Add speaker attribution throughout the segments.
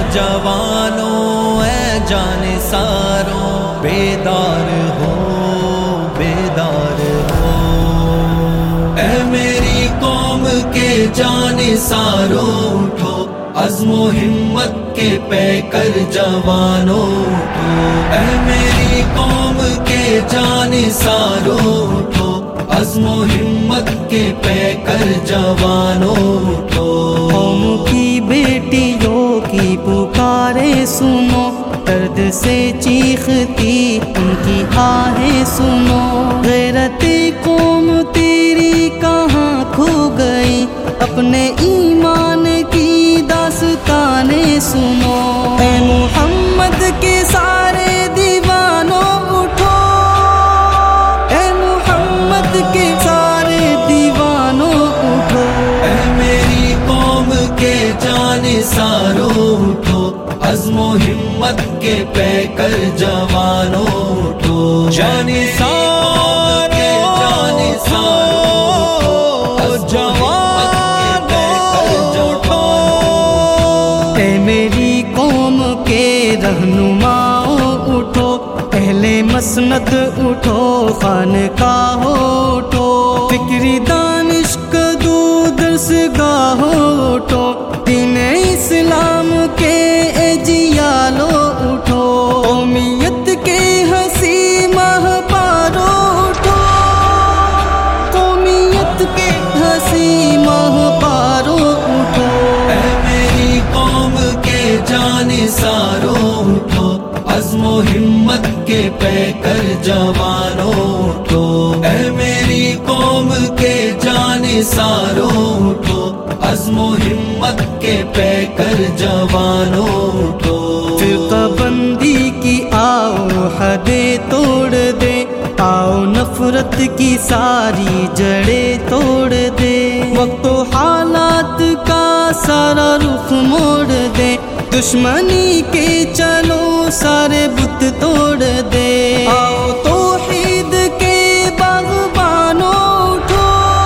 Speaker 1: جوانوں اے جانثاروں بیدار ہو بیدار ہو، اے میری قوم کے جانثاروں اٹھو، عزم و ہمت کے پیکر جوانوں اٹھو، اے میری قوم کے جانثاروں اٹھو، عزم و ہمت کے پیکر جوانوں اٹھو۔
Speaker 2: قوم کی بیٹیوں کی پکارے سنو، درد سے چیختی ان کی آہیں سنو، غیرت قوم تیری کہاں کھو گئی، اپنے ایمان کی داستانیں سنو، اے محمد کے سارے دیوانوں اٹھو، اے محمد کے سارے دیوانوں اٹھو،
Speaker 1: اے میری قوم کے جانثاروں اٹھو، عزم و ہمت کے پیکر جوانوں اٹھو، جانثار کے جانثاروں
Speaker 2: اے میری قوم کے رہنماؤں اٹھو، اہل مسند اٹھو، خانقاہوں اٹھو، فکری دانش کدو درس گاہوں اٹھو، دین اسلام کے اجیالوں اٹھو، قومیت کے ہنسی مہپاروں اٹھو، قومیت کے ہنسی مہپاروں اٹھو،
Speaker 1: اے میری قوم کے جانثاروں اٹھو، عزم و ہمت کے پیکر جوانوں اٹھو، اے میری قوم کے جانثاروں اٹھو، عزم و ہمت کے پیکر جوانوں اٹھو۔
Speaker 2: فرقہ بندی کی آؤ حدیں توڑ دے، آؤ نفرت کی ساری جڑیں توڑ دے، وقت و حالات کا سارا رخ موڑ دے، دشمنی کے چلو سارے بت توڑ دے، آؤ توحید کے باغبانوں اٹھو،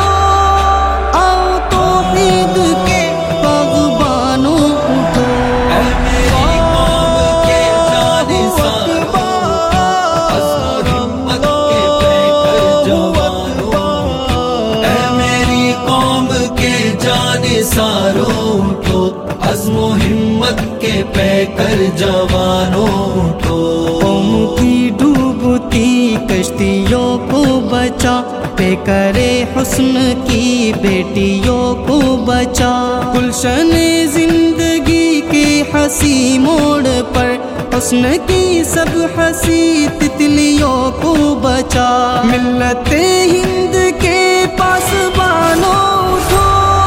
Speaker 2: آؤ توحید کے باغبانوں اٹھو،
Speaker 1: اے میری قوم کے جانثاروں، عزم و ہمت کے پیکر جوانوں، اے میری قوم کے جانثاروں اٹھو، عزم و ہمت کے پیکر جوانوں اٹھو۔
Speaker 2: قوم کی ڈوبتی کشتیوں کو بچا، پہ کرے حسن کی بیٹیوں کو بچا، گلشن زندگی کے ہنسی موڑ پر حسن کی سب ہنسی تتلیوں کو بچا، ملت ہند کے پاسبانوں اٹھو،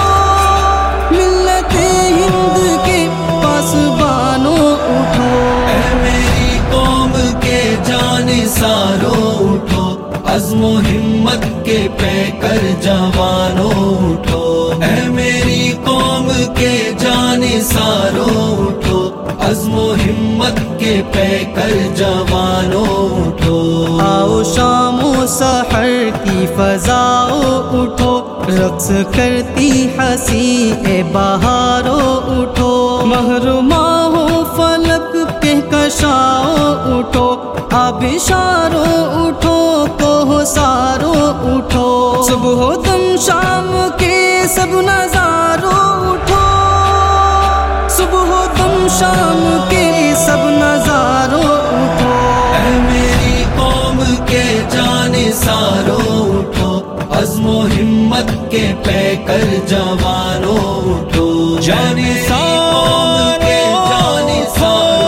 Speaker 2: ملت ہند کے پاسبانوں اٹھو،
Speaker 1: اے میری قوم کے جانثاروں اٹھو، عزم و ہمت کے پیکر جوانوں اٹھو، اے میری قوم کے جانثاروں اٹھو، عزم و ہمت کے پیکر جوانوں اٹھو۔
Speaker 2: آؤ شام و سحر کی فضاؤں اٹھو، رقص کرتی ہنسی اے بہاروں اٹھو، محرماں ہو فلک کہکشاؤں اٹھو، آبشاروں اٹھو، کوہساروں اٹھو، صبح و دم شام کے سب نظاروں اٹھو، صبح و دم شام کے سب نظاروں اٹھو،
Speaker 1: اے میری قوم کے جانثاروں اٹھو، عزم و ہمت کے پیکر جوانوں اٹھو، جانثار کے جانثاروں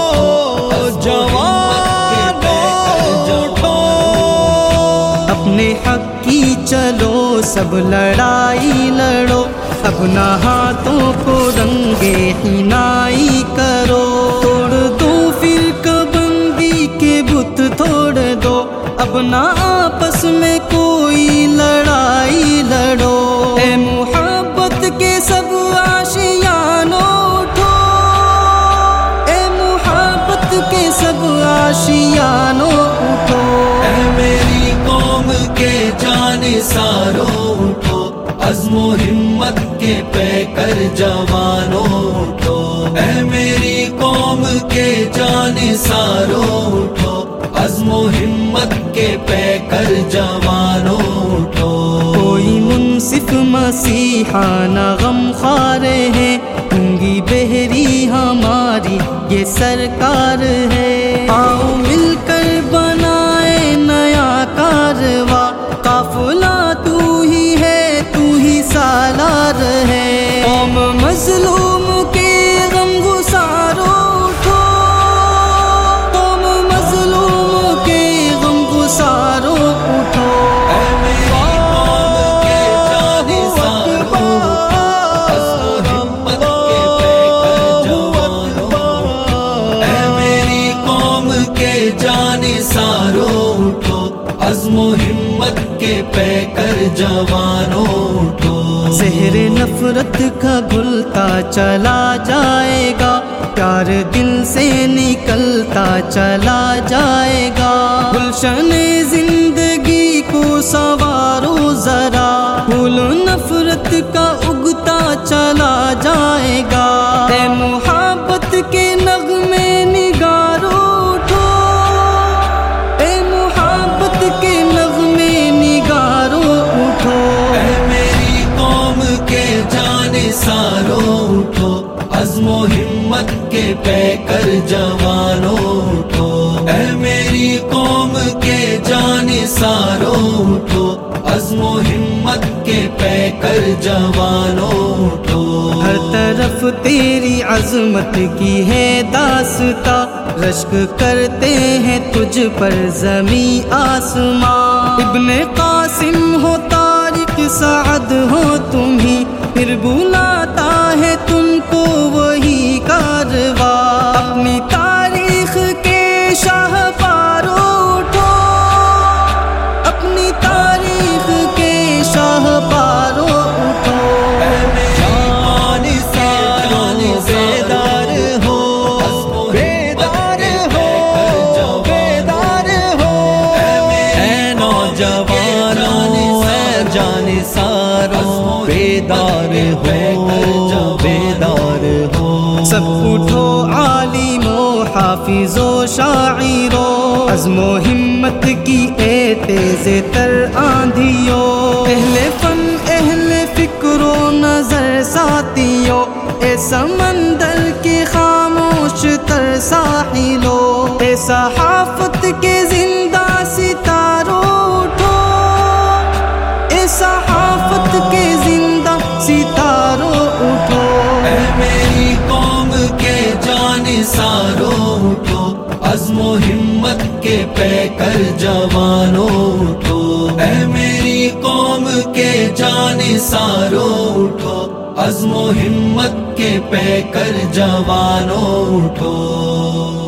Speaker 2: اپنے حق کی چلو سب لڑائی لڑو، اپنا ہاتھوں کو رنگے حنائی کرو، توڑ دو فرقہ بندی کے بت توڑ دو، اپنا آپس میں کوئی لڑائی لڑو، اے محبت کے سب آشیانوں اٹھو، اے محبت کے سب آشیانوں اٹھو،
Speaker 1: اے میری قوم کے جانثاروں اٹھو، عزم و ہمت کے پے کر جوانوں اٹھو، اے میری قوم کے جانثاروں اٹھو، عزم و ہمت کے پے کر جوانوں اٹھو۔
Speaker 2: کوئی منصف مسیحا نہ غم خوار ہے، گونگی بہری ہماری یہ سرکار ہے۔ آؤ مل کر بنائے نیا کارواں، قافلہ تو ہی ہے، تو ہی سالار ہے۔ قوم مظلوم کے غم گسارو اٹھو، قوم مظلوم کے غم گسارو اٹھو۔
Speaker 1: عزم و ہمت کے پے کر جوانوں اٹھو۔
Speaker 2: زہر نفرت کا گھلتا چلا جائے گا، پیار دل سے نکلتا چلا جائے گا۔ گلشن زندگی کو سنوارو ذرا، پھول نفرت کا اگتا چلا جائے گا۔ اے محبت کے نغمے نگارو اٹھو، اے محبت کے نغمے نگارو اٹھو۔
Speaker 1: اے میری قوم کے جانثاروں اٹھو، عزم و ہمت کے پے کر جوانوں اٹھو، اے میری قوم کے جانثاروں اٹھو، عزم و ہمت کے پے کر جوانوں اٹھو۔
Speaker 2: ہر طرف تیری عظمت کی ہے داستاں، رشک کرتے ہیں تجھ پر زمیں آسماں۔ ابن قاسم ہو طارق سعد ہو تم ہی، پھر بلاتا ہے تم کو وہی کارواں۔ اپنی تاریخ کے شاہکاروں اٹھو، اپنی تاریخ کے شاہکاروں اٹھو۔
Speaker 1: بیدار ہو، بیدار ہو،
Speaker 2: سب اٹھو عالم و حافظ و شاعرو، عزم و ہمت کی اے تیز تر آندھیو، اہل فن اہل فکر و نظر ساتھیو، اے سمندر کے خاموش تر ساحلو، اے صحافت کے زندہ ستاروں اٹھو، اے صحافت کے زندہ ستاروں اٹھو۔
Speaker 1: اے میری قوم کے جانثاروں اٹھو، عزم و ہمت کے پے کر جوانوں اٹھو، اے میری قوم کے جانثاروں اٹھو، عزم و ہمت کے پے کر جوانوں اٹھو۔